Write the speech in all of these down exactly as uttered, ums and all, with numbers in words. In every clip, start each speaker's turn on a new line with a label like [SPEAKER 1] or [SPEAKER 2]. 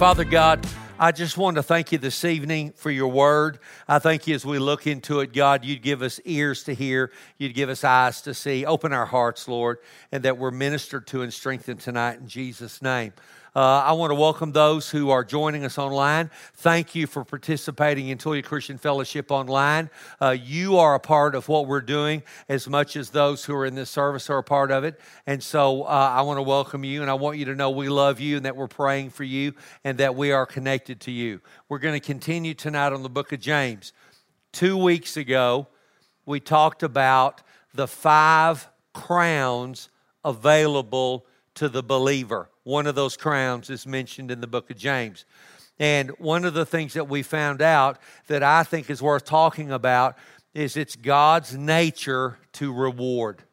[SPEAKER 1] Father God, I just want to thank you this evening for your word. I thank you as we look into it, God, you'd give us ears to hear, you'd give us eyes to see. Open our hearts, Lord, and that we're ministered to and strengthened tonight in Jesus' name. Uh, I want to welcome those who are joining us online. Thank you for participating in Toyah Christian Fellowship online. Uh, you are a part of what we're doing as much as those who are in this service are a part of it. And so uh, I want to welcome you, and I want you to know we love you and that we're praying for you and that we are connected to you. We're going to continue tonight on the book of James. Two weeks ago, we talked about the five crowns available to the believer. One of those crowns is mentioned in the book of James. And one of the things that we found out that I think is worth talking about is it's God's nature to reward.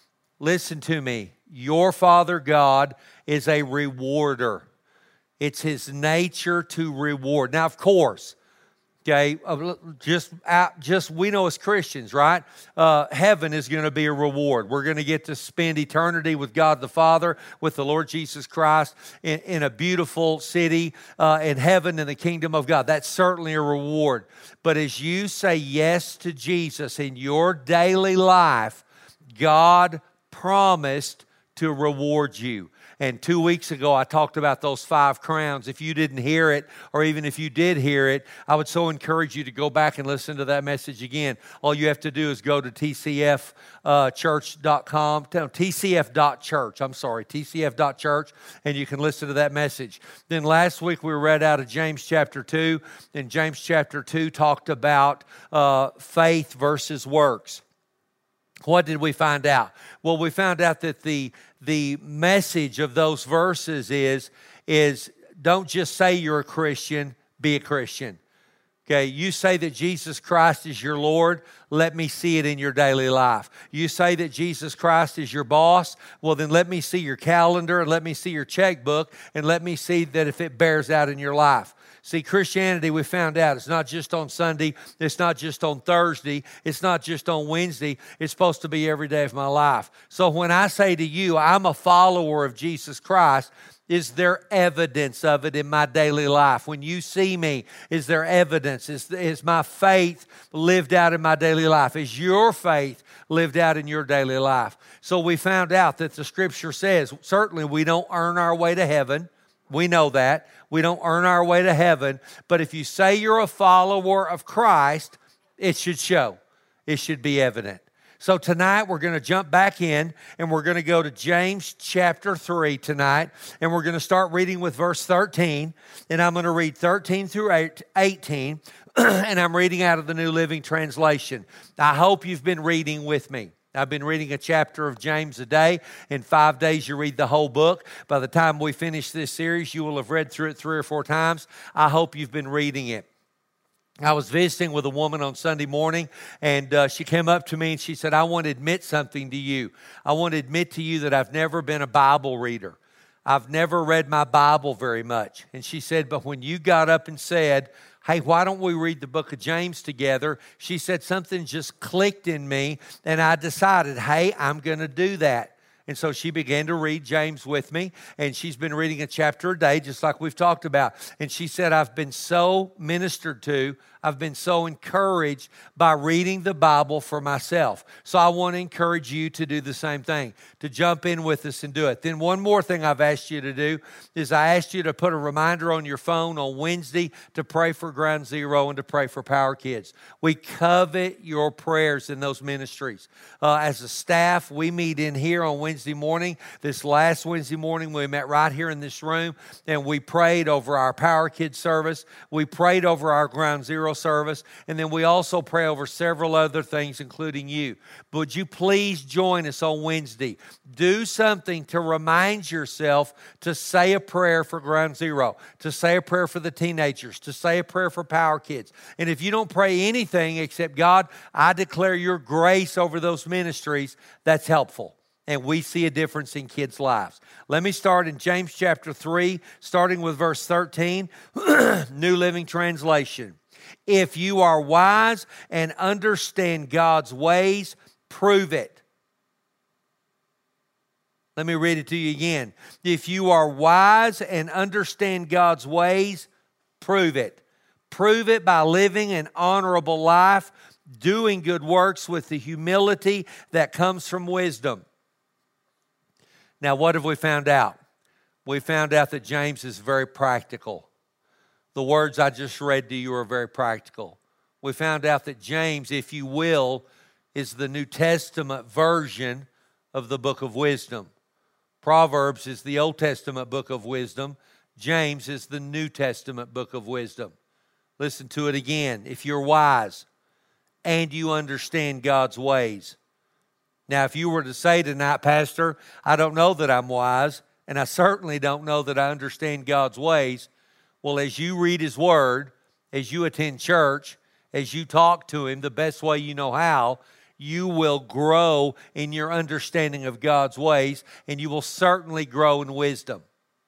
[SPEAKER 1] Listen to me. Your Father God is a rewarder. It's His nature to reward. Now, of course, okay, just out, just we know as Christians, right? Uh, heaven is going to be a reward. We're going to get to spend eternity with God the Father, with the Lord Jesus Christ, in, in a beautiful city uh, in heaven in the kingdom of God. That's certainly a reward. But as you say yes to Jesus in your daily life, God promised to reward you. And two weeks ago, I talked about those five crowns. If you didn't hear it, or even if you did hear it, I would so encourage you to go back and listen to that message again. All you have to do is go to T C F church dot com, T C F dot church, I'm sorry, T C F dot church, and you can listen to that message. Then last week, we read out of James chapter two, and James chapter two talked about uh, faith versus works. What did we find out? Well, we found out that the the message of those verses is, is don't just say you're a Christian, be a Christian. Okay, you say that Jesus Christ is your Lord, let me see it in your daily life. You say that Jesus Christ is your boss, well then let me see your calendar and let me see your checkbook and let me see that if it bears out in your life. See, Christianity, we found out, it's not just on Sunday, it's not just on Thursday, it's not just on Wednesday, it's supposed to be every day of my life. So when I say to you, I'm a follower of Jesus Christ, is there evidence of it in my daily life? When you see me, is there evidence? Is, is my faith lived out in my daily life? Is your faith lived out in your daily life? So we found out that the Scripture says, certainly we don't earn our way to heaven. We know that. We don't earn our way to heaven. But if you say you're a follower of Christ, it should show. It should be evident. So tonight we're going to jump back in and we're going to go to James chapter three tonight. And we're going to start reading with verse thirteen. And I'm going to read thirteen through eighteen. And I'm reading out of the New Living Translation. I hope you've been reading with me. I've been reading a chapter of James a day. In five days, you read the whole book. By the time we finish this series, you will have read through it three or four times. I hope you've been reading it. I was visiting with a woman on Sunday morning, and uh, she came up to me and she said, I want to admit something to you. I want to admit to you that I've never been a Bible reader. I've never read my Bible very much. And she said, but when you got up and said, hey, why don't we read the book of James together? She said something just clicked in me, and I decided, hey, I'm going to do that. And so she began to read James with me, and she's been reading a chapter a day, just like we've talked about. And she said, I've been so ministered to, I've been so encouraged by reading the Bible for myself. So I want to encourage you to do the same thing, to jump in with us and do it. Then one more thing I've asked you to do is I asked you to put a reminder on your phone on Wednesday to pray for Ground Zero and to pray for Power Kids. We covet your prayers in those ministries. Uh, as a staff, we meet in here on Wednesday morning. This last Wednesday morning, we met right here in this room, and we prayed over our Power Kids service. We prayed over our Ground Zero service, and then we also pray over several other things, including you. But would you please join us on Wednesday? Do something to remind yourself to say a prayer for Ground Zero, to say a prayer for the teenagers, to say a prayer for Power Kids. And if you don't pray anything except, God, I declare your grace over those ministries, that's helpful. And we see a difference in kids' lives. Let me start in James chapter three, starting with verse thirteen, New Living Translation. If you are wise and understand God's ways, prove it. Let me read it to you again. If you are wise and understand God's ways, prove it. Prove it by living an honorable life, doing good works with the humility that comes from wisdom. Now, what have we found out? We found out that James is very practical. The words I just read to you are very practical. We found out that James, if you will, is the New Testament version of the book of wisdom. Proverbs is the Old Testament book of wisdom. James is the New Testament book of wisdom. Listen to it again. If you're wise and you understand God's ways. Now, if you were to say tonight, Pastor, I don't know that I'm wise, and I certainly don't know that I understand God's ways. Well, as you read His Word, as you attend church, as you talk to Him the best way you know how, you will grow in your understanding of God's ways, and you will certainly grow in wisdom.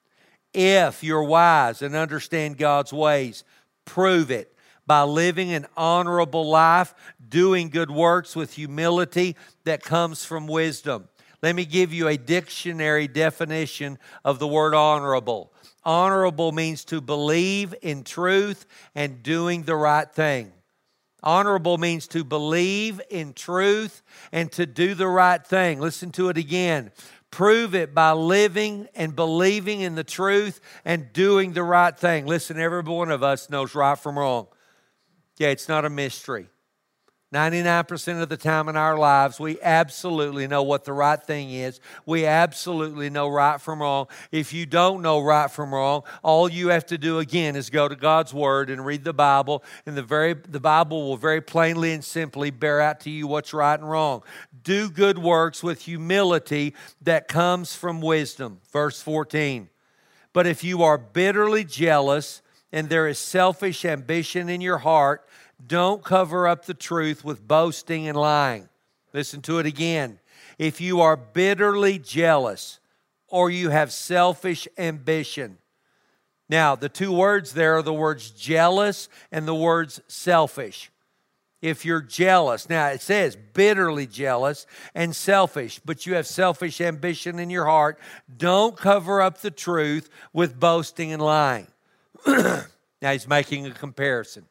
[SPEAKER 1] If you're wise and understand God's ways, prove it by living an honorable life, doing good works with humility that comes from wisdom. Let me give you a dictionary definition of the word honorable. Honorable means to believe in truth and doing the right thing. Honorable means to believe in truth and to do the right thing. Listen to it again. Prove it by living and believing in the truth and doing the right thing. Listen, every one of us knows right from wrong. Yeah, it's not a mystery. ninety-nine percent of the time in our lives, we absolutely know what the right thing is. We absolutely know right from wrong. If you don't know right from wrong, all you have to do again is go to God's Word and read the Bible, and the very the Bible will very plainly and simply bear out to you what's right and wrong. Do good works with humility that comes from wisdom. Verse fourteen. But if you are bitterly jealous and there is selfish ambition in your heart, don't cover up the truth with boasting and lying. Listen to it again. If you are bitterly jealous or you have selfish ambition. Now, the two words there are the words jealous and the words selfish. If you're jealous, now it says bitterly jealous and selfish, but you have selfish ambition in your heart, don't cover up the truth with boasting and lying. Now he's making a comparison.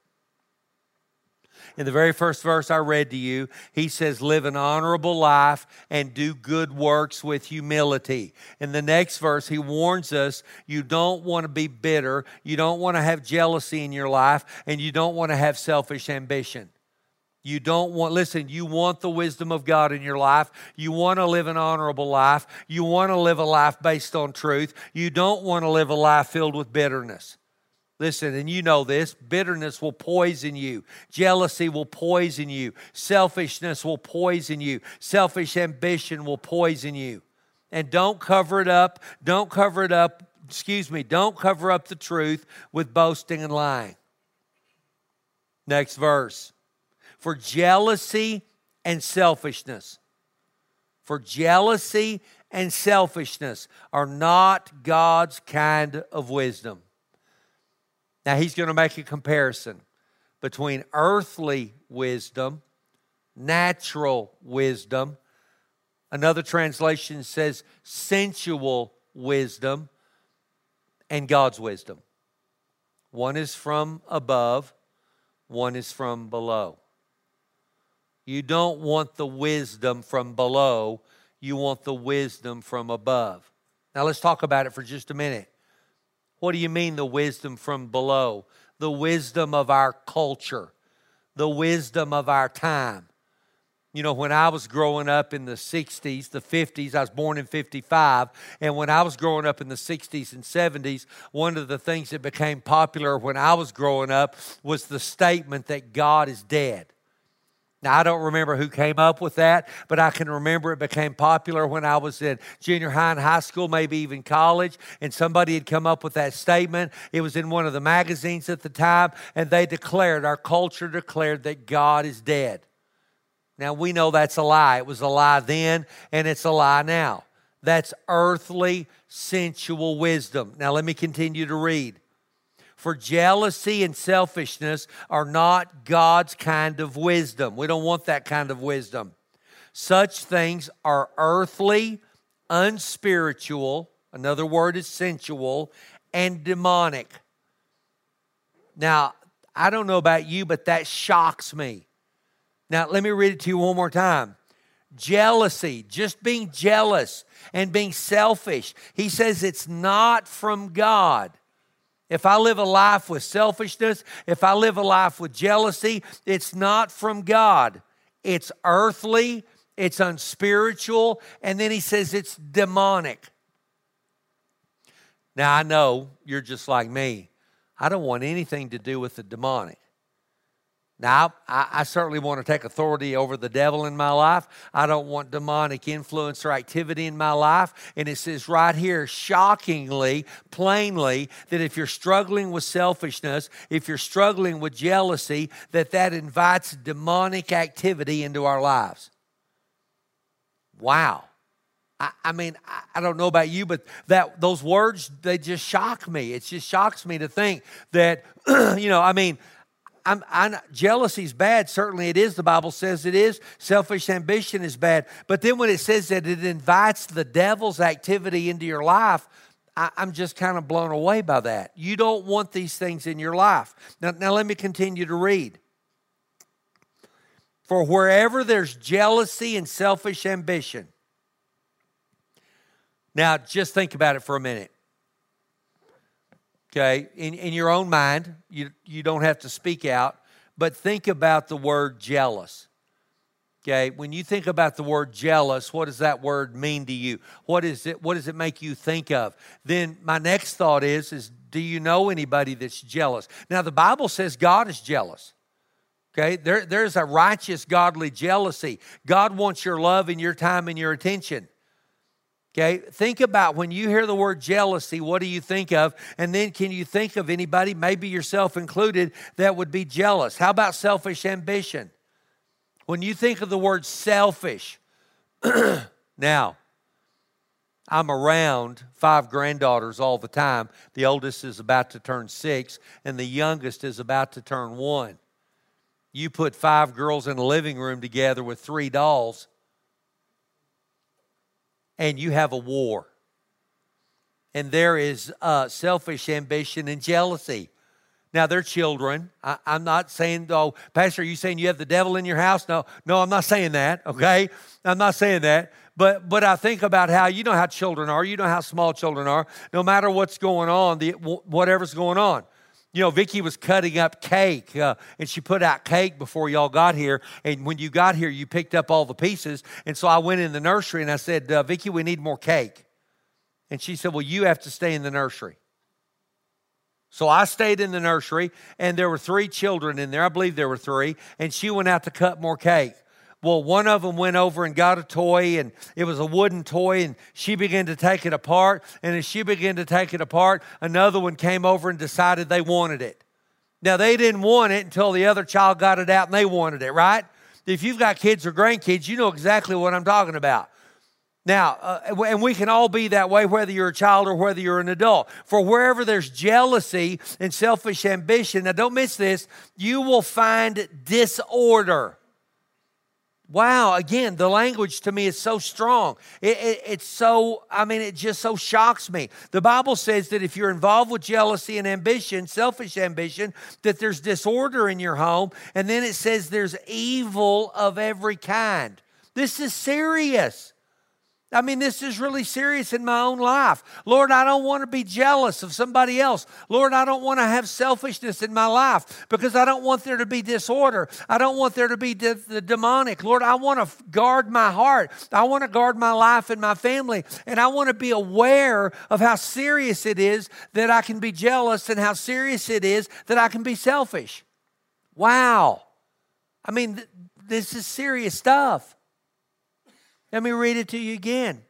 [SPEAKER 1] In the very first verse I read to you, he says, live an honorable life and do good works with humility. In the next verse, he warns us, you don't want to be bitter, you don't want to have jealousy in your life, and you don't want to have selfish ambition. You don't want, listen, you want the wisdom of God in your life. You want to live an honorable life. You want to live a life based on truth. You don't want to live a life filled with bitterness. Listen, and you know this, bitterness will poison you. Jealousy will poison you. Selfishness will poison you. Selfish ambition will poison you. And don't cover it up. Don't cover it up. Excuse me. Don't cover up the truth with boasting and lying. Next verse. For jealousy and selfishness. For jealousy and selfishness are not God's kind of wisdom. Now, he's going to make a comparison between earthly wisdom, natural wisdom. Another translation says sensual wisdom and God's wisdom. One is from above, one is from below. You don't want the wisdom from below, you want the wisdom from above. Now, let's talk about it for just a minute. What do you mean the wisdom from below? The wisdom of our culture, the wisdom of our time. You know, when I was growing up in the sixties, the fifties, I was born in fifty-five, and when I was growing up in the sixties and seventies, one of the things that became popular when I was growing up was the statement that God is dead. Now, I don't remember who came up with that, but I can remember it became popular when I was in junior high and high school, maybe even college, and somebody had come up with that statement. It was in one of the magazines at the time, and they declared, our culture declared that God is dead. Now, we know that's a lie. It was a lie then, and it's a lie now. That's earthly, sensual wisdom. Now, let me continue to read. For jealousy and selfishness are not God's kind of wisdom. We don't want that kind of wisdom. Such things are earthly, unspiritual, another word is sensual, and demonic. Now, I don't know about you, but that shocks me. Now, let me read it to you one more time. Jealousy, just being jealous and being selfish. He says it's not from God. If I live a life with selfishness, if I live a life with jealousy, it's not from God. It's earthly, it's unspiritual, and then he says it's demonic. Now, I know you're just like me. I don't want anything to do with the demonic. Now, I, I certainly want to take authority over the devil in my life. I don't want demonic influence or activity in my life. And it says right here, shockingly, plainly, that if you're struggling with selfishness, if you're struggling with jealousy, that that invites demonic activity into our lives. Wow. I, I mean, I, I don't know about you, but that those words, they just shock me. It just shocks me to think that, you know, I mean, I'm, I'm, jealousy is bad. Certainly it is. The Bible says it is. Selfish ambition is bad. But then when it says that it invites the devil's activity into your life, I, I'm just kind of blown away by that. You don't want these things in your life. Now, now let me continue to read. For wherever there's jealousy and selfish ambition. Now, just think about it for a minute. Okay, in, in your own mind, you, you don't have to speak out, but think about the word jealous. Okay, when you think about the word jealous, what does that word mean to you? What is it? What does it make you think of? Then my next thought is, is do you know anybody that's jealous? Now, the Bible says God is jealous. Okay, there, there's a righteous, godly jealousy. God wants your love and your time and your attention. Okay, think about when you hear the word jealousy, what do you think of? And then can you think of anybody, maybe yourself included, that would be jealous? How about selfish ambition? When you think of the word selfish, now, I'm around five granddaughters all the time. The oldest is about to turn six, and the youngest is about to turn one. You put five girls in a living room together with three dolls, and you have a war. And there is uh, selfish ambition and jealousy. Now, they're children. I, I'm not saying, oh, Pastor, are you saying you have the devil in your house? No, no, I'm not saying that, okay? I'm not saying that. But but I think about how, you know how children are. You know how small children are. No matter what's going on, the whatever's going on. You know, Vicki was cutting up cake, uh, and she put out cake before y'all got here. And when you got here, you picked up all the pieces. And so I went in the nursery, and I said, uh, Vicki, we need more cake. And she said, well, you have to stay in the nursery. So I stayed in the nursery, and there were three children in there. I believe there were three. And she went out to cut more cake. Well, one of them went over and got a toy, and it was a wooden toy, and she began to take it apart. And as she began to take it apart, another one came over and decided they wanted it. Now, they didn't want it until the other child got it out and they wanted it, right? If you've got kids or grandkids, you know exactly what I'm talking about. Now, uh, and we can all be that way, whether you're a child or whether you're an adult. For wherever there's jealousy and selfish ambition, now don't miss this, you will find disorder. Wow, again, the language to me is so strong. It, it, it's so, I mean, it just so shocks me. The Bible says that if you're involved with jealousy and ambition, selfish ambition, that there's disorder in your home. And then it says there's evil of every kind. This is serious. I mean, this is really serious in my own life. Lord, I don't want to be jealous of somebody else. Lord, I don't want to have selfishness in my life because I don't want there to be disorder. I don't want there to be de- the demonic. Lord, I want to guard my heart. I want to guard my life and my family. And I want to be aware of how serious it is that I can be jealous and how serious it is that I can be selfish. Wow. I mean, th- this is serious stuff. Let me read it to you again.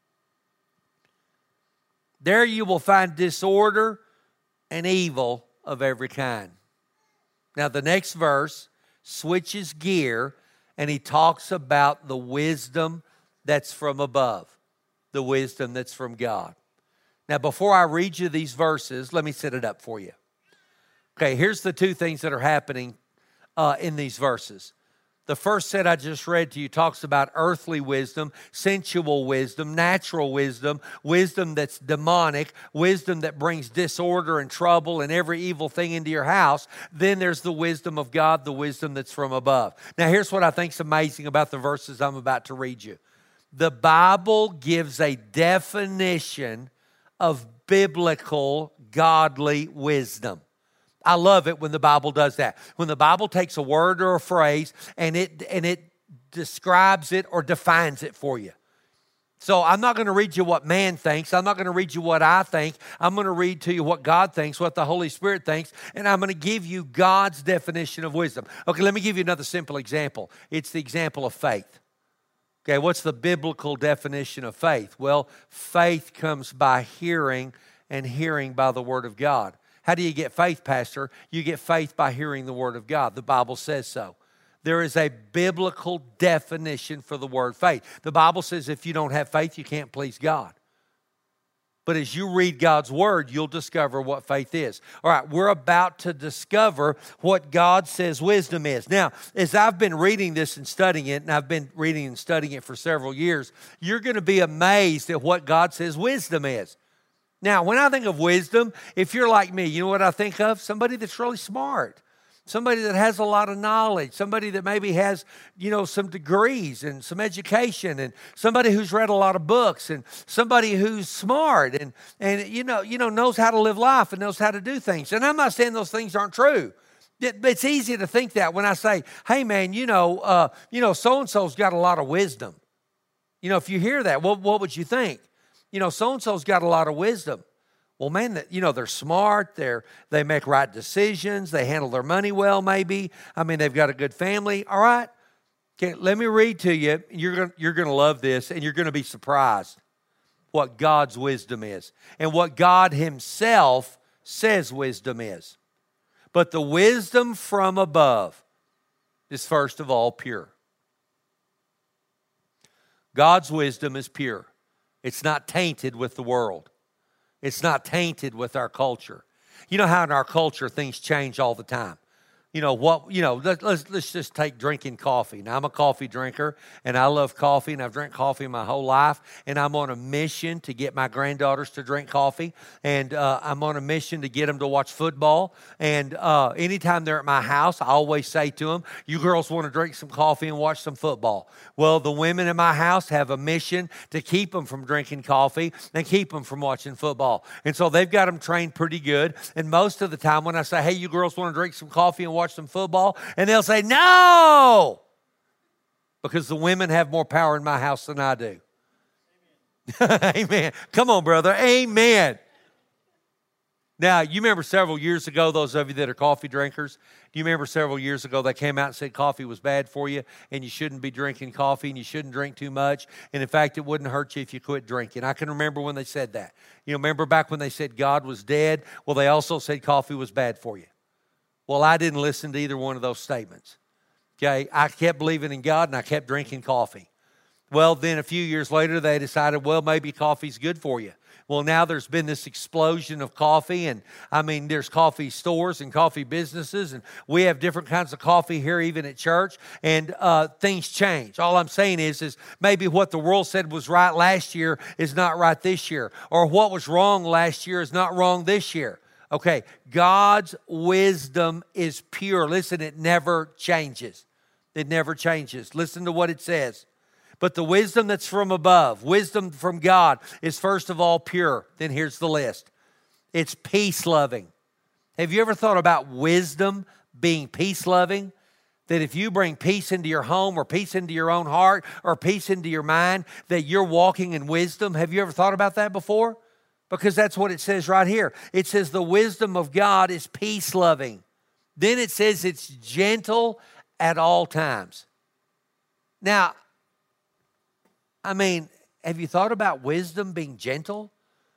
[SPEAKER 1] There you will find disorder and evil of every kind. Now the next verse switches gear and he talks about the wisdom that's from above, the wisdom that's from God. Now before I read you these verses, let me set it up for you. Okay, here's the two things that are happening uh, in these verses. The first set I just read to you talks about earthly wisdom, sensual wisdom, natural wisdom, wisdom that's demonic, wisdom that brings disorder and trouble and every evil thing into your house. Then there's the wisdom of God, the wisdom that's from above. Now, here's what I think is amazing about the verses I'm about to read you. The Bible gives a definition of biblical, godly wisdom. I love it when the Bible does that. When the Bible takes a word or a phrase and it and it describes it or defines it for you. So I'm not going to read you what man thinks. I'm not going to read you what I think. I'm going to read to you what God thinks, what the Holy Spirit thinks, and I'm going to give you God's definition of wisdom. Okay, let me give you another simple example. It's the example of faith. Okay, what's the biblical definition of faith? Well, faith comes by hearing, and hearing by the Word of God. How do you get faith, Pastor? You get faith by hearing the Word of God. The Bible says so. There is a biblical definition for the word faith. The Bible says if you don't have faith, you can't please God. But as you read God's Word, you'll discover what faith is. All right, we're about to discover what God says wisdom is. Now, as I've been reading this and studying it, and I've been reading and studying it for several years, you're going to be amazed at what God says wisdom is. Now, when I think of wisdom, if you're like me, you know what I think of? Somebody that's really smart. Somebody that has a lot of knowledge. Somebody that maybe has, you know, some degrees and some education. And somebody who's read a lot of books. And somebody who's smart and, and you know, you know, knows how to live life and knows how to do things. And I'm not saying those things aren't true. It, it's easy to think that when I say, hey, man, you know, uh, you know, so-and-so's got a lot of wisdom. You know, if you hear that, what, what would you think? You know, so-and-so's got a lot of wisdom. Well, man, you know, they're smart. They're, they make right decisions. They handle their money well, maybe. I mean, they've got a good family. All right. Okay, let me read to you. You're going you're going to love this, and you're going to be surprised what God's wisdom is and what God Himself says wisdom is. But the wisdom from above is first of all pure. God's wisdom is pure. It's not tainted with the world. It's not tainted with our culture. You know how in our culture things change all the time. You know what? You know, let, let's let's just take drinking coffee. Now I'm a coffee drinker, and I love coffee, and I've drank coffee my whole life. And I'm on a mission to get my granddaughters to drink coffee, and uh, I'm on a mission to get them to watch football. And uh, anytime they're at my house, I always say to them, "You girls want to drink some coffee and watch some football." Well, the women in my house have a mission to keep them from drinking coffee and keep them from watching football. And so they've got them trained pretty good. And most of the time, when I say, "Hey, you girls want to drink some coffee and watch watch some football," and they'll say, "No," because the women have more power in my house than I do. Amen. Amen. Come on, brother. Amen. Now, you remember several years ago, those of you that are coffee drinkers, do you remember several years ago they came out and said coffee was bad for you and you shouldn't be drinking coffee and you shouldn't drink too much, and in fact, it wouldn't hurt you if you quit drinking. I can remember when they said that. You know, remember back when they said God was dead? Well, they also said coffee was bad for you. Well, I didn't listen to either one of those statements. Okay, I kept believing in God and I kept drinking coffee. Well, then a few years later, they decided, well, maybe coffee's good for you. Well, now there's been this explosion of coffee, and I mean, there's coffee stores and coffee businesses, and we have different kinds of coffee here, even at church, and uh, things change. All I'm saying is, is maybe what the world said was right last year is not right this year, or what was wrong last year is not wrong this year. Okay, God's wisdom is pure. Listen, it never changes. It never changes. Listen to what it says. But the wisdom that's from above, wisdom from God, is first of all pure. Then here's the list. It's peace-loving. Have you ever thought about wisdom being peace-loving? That if you bring peace into your home or peace into your own heart or peace into your mind, that you're walking in wisdom. Have you ever thought about that before? Because that's what it says right here. It says the wisdom of God is peace-loving. Then it says it's gentle at all times. Now, I mean, have you thought about wisdom being gentle?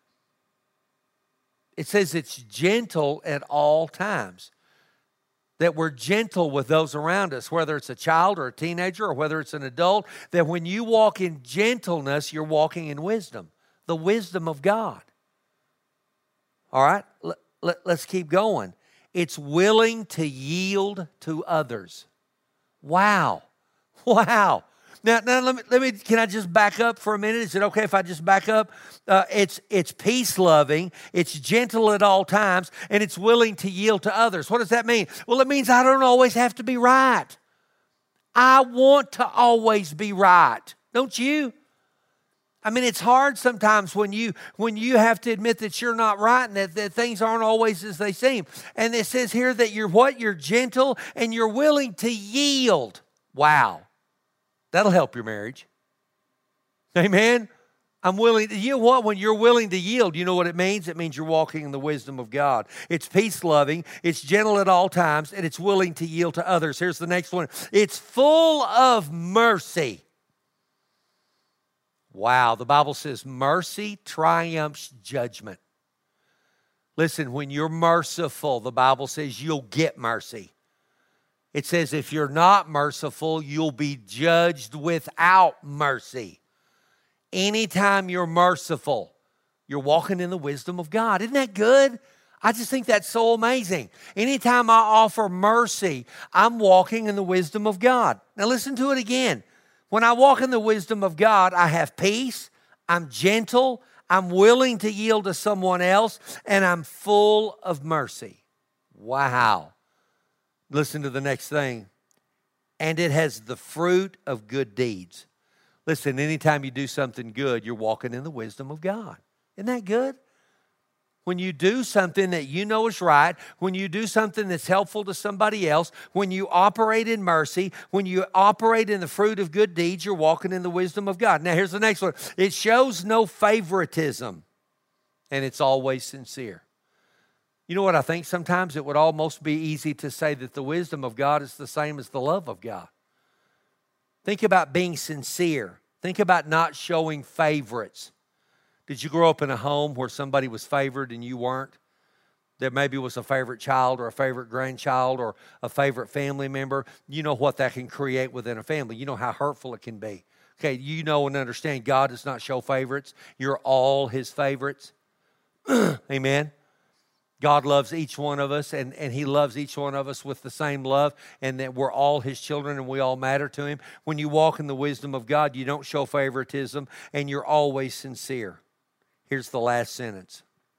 [SPEAKER 1] It says it's gentle at all times. That we're gentle with those around us, whether it's a child or a teenager or whether it's an adult, that when you walk in gentleness, you're walking in wisdom, the wisdom of God. All right, let, let, let's keep going. It's willing to yield to others. Wow. Wow. Now, now let me, let me, can I just back up for a minute? Is it okay if I just back up? Uh, it's, it's peace-loving, it's gentle at all times, and it's willing to yield to others. What does that mean? Well, it means I don't always have to be right. I want to always be right. Don't you? I mean, it's hard sometimes when you when you have to admit that you're not right and that, that things aren't always as they seem. And it says here that you're what? You're gentle and you're willing to yield. Wow. That'll help your marriage. Amen? I'm willing to, you know what? When you're willing to yield, you know what it means? It means you're walking in the wisdom of God. It's peace-loving, it's gentle at all times, and it's willing to yield to others. Here's the next one. It's full of mercy. Wow, the Bible says mercy triumphs judgment. Listen, when you're merciful, the Bible says you'll get mercy. It says if you're not merciful, you'll be judged without mercy. Anytime you're merciful, you're walking in the wisdom of God. Isn't that good? I just think that's so amazing. Anytime I offer mercy, I'm walking in the wisdom of God. Now listen to it again. When I walk in the wisdom of God, I have peace, I'm gentle, I'm willing to yield to someone else, and I'm full of mercy. Wow. Listen to the next thing. And it has the fruit of good deeds. Listen, anytime you do something good, you're walking in the wisdom of God. Isn't that good? When you do something that you know is right, when you do something that's helpful to somebody else, when you operate in mercy, when you operate in the fruit of good deeds, you're walking in the wisdom of God. Now, here's the next one. It shows no favoritism, and it's always sincere. You know what I think? Sometimes it would almost be easy to say that the wisdom of God is the same as the love of God. Think about being sincere. Think about not showing favorites. Did you grow up in a home where somebody was favored and you weren't? There maybe was a favorite child or a favorite grandchild or a favorite family member. You know what that can create within a family. You know how hurtful it can be. Okay, you know and understand God does not show favorites. You're all His favorites. Amen. God loves each one of us, and, and He loves each one of us with the same love, and that we're all His children and we all matter to Him. When you walk in the wisdom of God, you don't show favoritism, and you're always sincere. Here's the last sentence.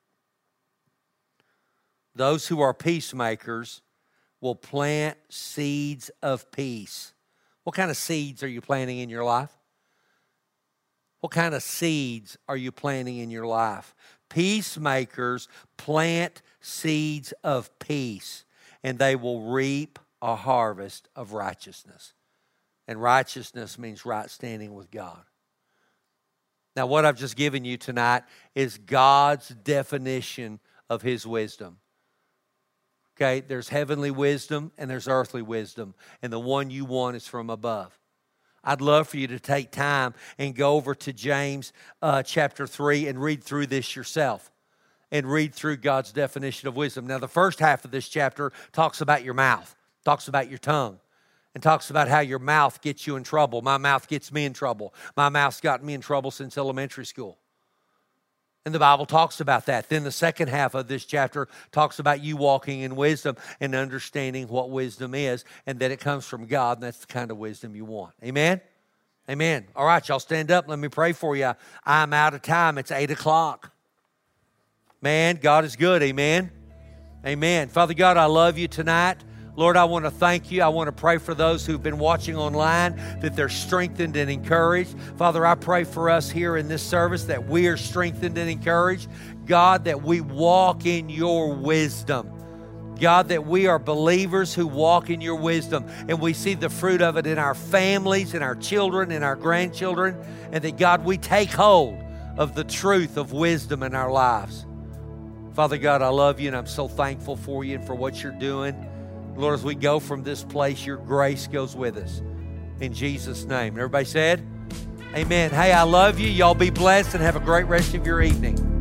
[SPEAKER 1] Those who are peacemakers will plant seeds of peace. What kind of seeds are you planting in your life? What kind of seeds are you planting in your life? Peacemakers plant seeds of peace, and they will reap a harvest of righteousness. And righteousness means right standing with God. Now, what I've just given you tonight is God's definition of His wisdom. Okay, there's heavenly wisdom and there's earthly wisdom, and the one you want is from above. I'd love for you to take time and go over to James uh, chapter three and read through this yourself and read through God's definition of wisdom. Now, the first half of this chapter talks about your mouth, talks about your tongue, and talks about how your mouth gets you in trouble. My mouth gets me in trouble. My mouth's gotten me in trouble since elementary school. And the Bible talks about that. Then the second half of this chapter talks about you walking in wisdom and understanding what wisdom is and that it comes from God, and that's the kind of wisdom you want. Amen? Amen. All right, y'all stand up. Let me pray for you. I'm out of time. It's eight o'clock. Man, God is good. Amen? Amen. Father God, I love you tonight. Lord, I want to thank you. I want to pray for those who've been watching online, that they're strengthened and encouraged. Father, I pray for us here in this service that we are strengthened and encouraged. God, that we walk in your wisdom. God, that we are believers who walk in your wisdom, and we see the fruit of it in our families, in our children, in our grandchildren, and that, God, we take hold of the truth of wisdom in our lives. Father God, I love you, and I'm so thankful for you and for what you're doing. Lord, as we go from this place, your grace goes with us. In Jesus' name. And everybody said, amen. Hey, I love you. Y'all be blessed and have a great rest of your evening.